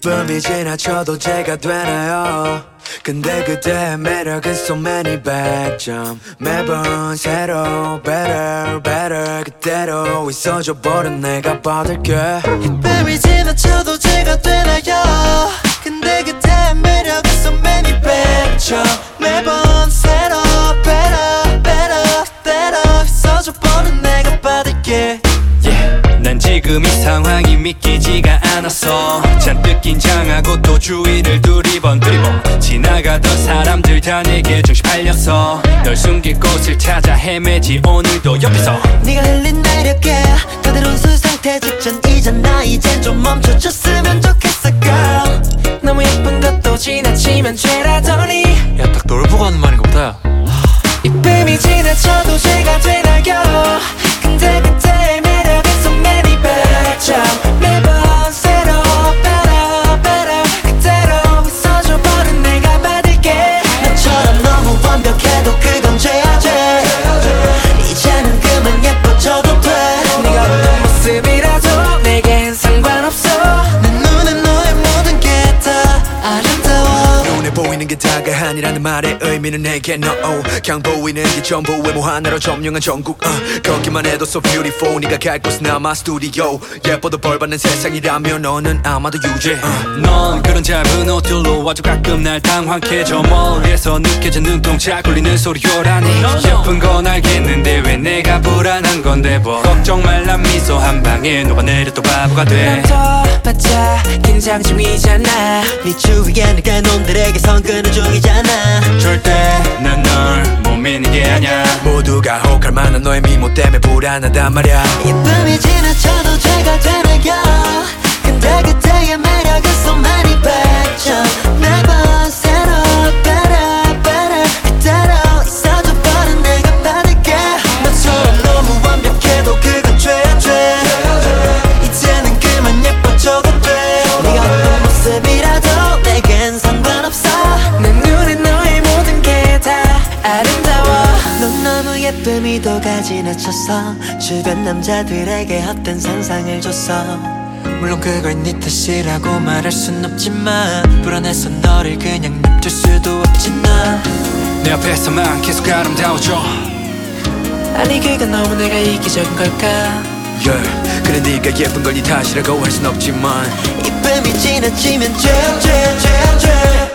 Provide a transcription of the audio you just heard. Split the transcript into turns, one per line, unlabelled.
이쁨이 지나쳐도 제가 되나요? 근데 그대의 매력은 so many 100점 매번 새로 better better 그대로 있어줘 버린 내가 받을게
이쁨이 지나쳐도 제가 되나요? 근데 그대의 매력은 so many 100점 매번 새로 better better better 있어줘 버린 내가 받을게
난 지금 이 상황이 믿기지가 않았어 잔뜩 긴장하고 또 주위를 두리번 지나가던 사람들 다 내게 중심 팔렸어 널 숨길 곳을 찾아 헤매지 오늘도 옆에서
네가 흘린 매력에 그대로는 수상태 직전이잖아 이젠 좀 멈춰줬으면 좋겠어 girl 너무 예쁜 것도 지나치면 죄라더니
야 딱 널 보고 하는 말인가 보다
이쁨이 지나쳐도 죄가 되나요? 근데 그때의 매력은 so many 100점 매번 새로 better better 그대로 있어줘 버린 내가 받을게 너처럼 너무 완벽해도 그건 죄야 죄 이제는 그만 예뻐져도 돼 네가 어떤 모습이라도 내겐 상관없어 내 눈에 너의 모든 게 다 아름다워
눈에 보이는 게 다가 아니라는 말의 의미는 내게 no 그냥 보이는 게 전부 외모 하나로 점령한 전국 걷기만 해도 so beautiful 네가 갈 곳은 아마 스튜디오 예뻐도 벌받는 세상이라면 너는 아마도 유죄
넌 그런 짧은 옷들로 아주 가끔 날 당황케 저 멀리에서 느껴진 눈동자 굴리는 소리 요란해 예쁜 건 알겠는데 왜 내가 불안한 건데 뭐 걱정 말란 미소 한 방에 녹아내려 또 바보가 돼
맞아 긴장 중이잖아 네 주위에 내가 놈들에게 선근을 중이잖아
절대 난 널 못 믿는 게 아냐
모두가 혹할 만한 너의 미모 때문에 불안하단 말야
이쁨이 지나쳐도 죄가 되나요? 근데 그때의 매력은 so many 100점 매번 새로 better better 그대로 있어줘 버린 내가 받을게 너처럼 너무 완벽해도 그건 죄야 죄 이제는 그만 예뻐져도 돼 네가 어떤 모습이라도 내겐 상관없어 내 눈에 너의 모든 게 다 아름다워 넌 너무 예쁨이 도가 지나쳤어 주변 남자들에게 헛된 상상을 줬어 물론 그걸 네 탓이라고 말할 순 없지만 불안해서 너를 그냥 냅둘 수도 없지만
내 앞에서만 계속 아름다워져
아니 그건 너무 내가 이기적인 걸까
yeah. 그래 네가 예쁜 걸 네 탓이라고 할 순 없지만
이쁨이 지나치면 죄